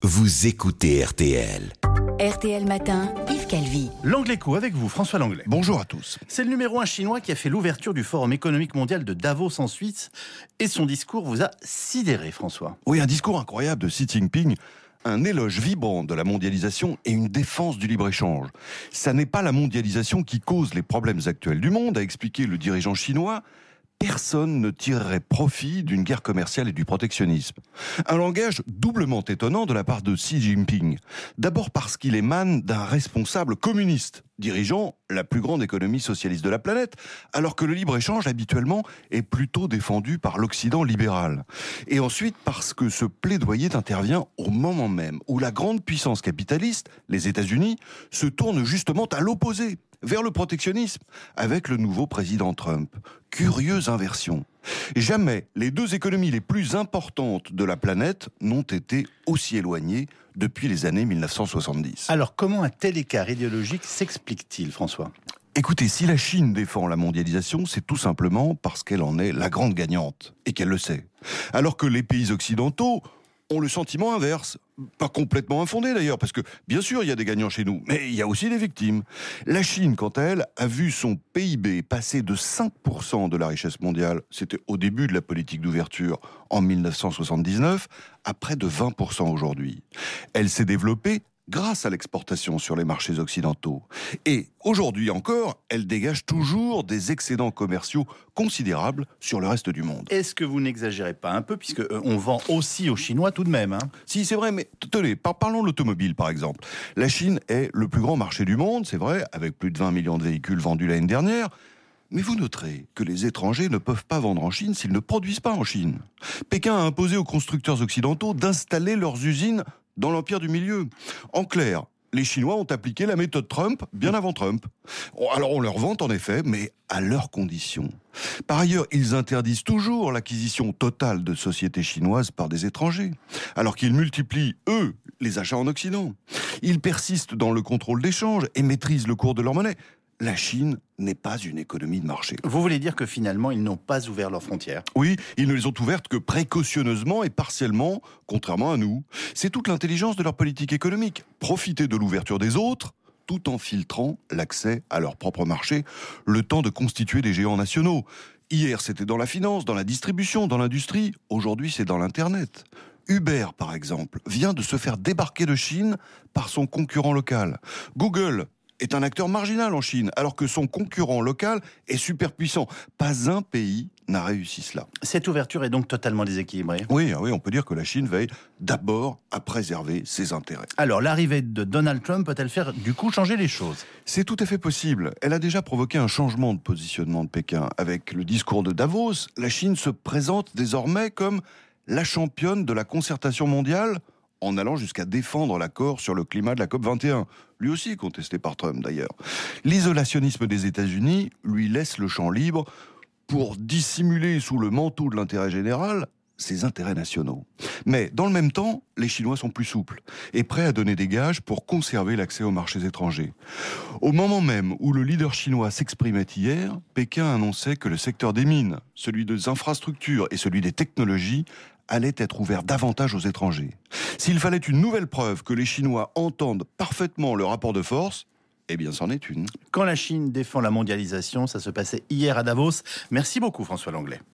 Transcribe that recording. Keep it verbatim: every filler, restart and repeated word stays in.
vous écoutez R T L. R T L Matin, Yves Calvi. L'Anglais-Co avec vous, François Langlais. Bonjour à tous. C'est le numéro un chinois qui a fait l'ouverture du Forum économique mondial de Davos en Suisse. Et son discours vous a sidéré, François. Oui, un discours incroyable de Xi Jinping. Un éloge vibrant de la mondialisation et une défense du libre-échange. Ça n'est pas la mondialisation qui cause les problèmes actuels du monde, a expliqué le dirigeant chinois. Personne ne tirerait profit d'une guerre commerciale et du protectionnisme. Un langage doublement étonnant de la part de Xi Jinping. D'abord parce qu'il émane d'un responsable communiste, dirigeant la plus grande économie socialiste de la planète, alors que le libre-échange, habituellement, est plutôt défendu par l'Occident libéral. Et ensuite parce que ce plaidoyer intervient au moment même où la grande puissance capitaliste, les États-Unis, se tourne justement à l'opposé, vers le protectionnisme, avec le nouveau président Trump. Curieuse inversion. Jamais les deux économies les plus importantes de la planète n'ont été aussi éloignées depuis les années mille neuf cent soixante-dix. Alors, comment un tel écart idéologique s'explique-t-il, François ? Écoutez, si la Chine défend la mondialisation, c'est tout simplement parce qu'elle en est la grande gagnante, et qu'elle le sait. Alors que les pays occidentaux ont le sentiment inverse. Pas complètement infondé d'ailleurs, parce que bien sûr il y a des gagnants chez nous, mais il y a aussi des victimes. La Chine, quant à elle, a vu son P I B passer de cinq pour cent de la richesse mondiale, c'était au début de la politique d'ouverture en mille neuf cent soixante-dix-neuf, à près de vingt pour cent aujourd'hui. Elle s'est développée grâce à l'exportation sur les marchés occidentaux. Et aujourd'hui encore, elle dégage toujours des excédents commerciaux considérables sur le reste du monde. Est-ce que vous n'exagérez pas un peu, puisque euh, on vend aussi aux Chinois tout de même, hein ? Si, c'est vrai, mais tenez, par, parlons de l'automobile par exemple. La Chine est le plus grand marché du monde, c'est vrai, avec plus de vingt millions de véhicules vendus l'année dernière. Mais vous noterez que les étrangers ne peuvent pas vendre en Chine s'ils ne produisent pas en Chine. Pékin a imposé aux constructeurs occidentaux d'installer leurs usines dans l'empire du milieu. En clair, les Chinois ont appliqué la méthode Trump bien avant Trump. Alors on leur vante en effet, mais à leurs conditions. Par ailleurs, ils interdisent toujours l'acquisition totale de sociétés chinoises par des étrangers, alors qu'ils multiplient, eux, les achats en Occident. Ils persistent dans le contrôle d'échange et maîtrisent le cours de leur monnaie. La Chine n'est pas une économie de marché. Vous voulez dire que finalement, ils n'ont pas ouvert leurs frontières ? Oui, ils ne les ont ouvertes que précautionneusement et partiellement, contrairement à nous. C'est toute l'intelligence de leur politique économique. Profiter de l'ouverture des autres, tout en filtrant l'accès à leur propre marché, le temps de constituer des géants nationaux. Hier, c'était dans la finance, dans la distribution, dans l'industrie. Aujourd'hui, c'est dans l'Internet. Uber, par exemple, vient de se faire débarquer de Chine par son concurrent local. Google est un acteur marginal en Chine, alors que son concurrent local est super puissant. Pas un pays n'a réussi cela. Cette ouverture est donc totalement déséquilibrée. Oui, oui, on peut dire que la Chine veille d'abord à préserver ses intérêts. Alors, l'arrivée de Donald Trump peut-elle faire du coup changer les choses ? C'est tout à fait possible. Elle a déjà provoqué un changement de positionnement de Pékin. Avec le discours de Davos, la Chine se présente désormais comme la championne de la concertation mondiale, en allant jusqu'à défendre l'accord sur le climat de la COP vingt et un, lui aussi contesté par Trump d'ailleurs. L'isolationnisme des États-Unis lui laisse le champ libre pour dissimuler sous le manteau de l'intérêt général ses intérêts nationaux. Mais dans le même temps, les Chinois sont plus souples et prêts à donner des gages pour conserver l'accès aux marchés étrangers. Au moment même où le leader chinois s'exprimait hier, Pékin annonçait que le secteur des mines, celui des infrastructures et celui des technologies allait être ouvert davantage aux étrangers. S'il fallait une nouvelle preuve que les Chinois entendent parfaitement le rapport de force, eh bien c'en est une. Quand la Chine défend la mondialisation, ça se passait hier à Davos. Merci beaucoup François Langlais.